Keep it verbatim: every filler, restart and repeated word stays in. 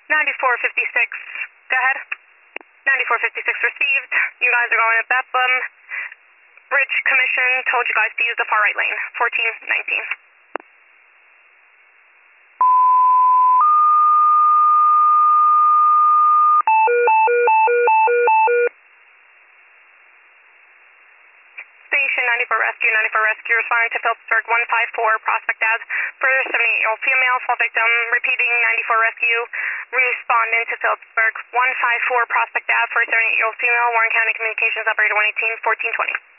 ninety-four fifty-six, go ahead. ninety-four fifty-six received. You guys are going to Bethlehem. Bridge Commission told you guys to use the far right lane, fourteen nineteen. Station ninety-four Rescue, ninety-four Rescue responding to Phillipsburg one five four Prospect Ave. Further seventy-eight-year-old female, fall victim, repeating ninety-four Rescue, responding to Phillipsburg one five four Prospect Ave for seventy-eight-year-old female, Warren County Communications Operator one eighteen, fourteen twenty.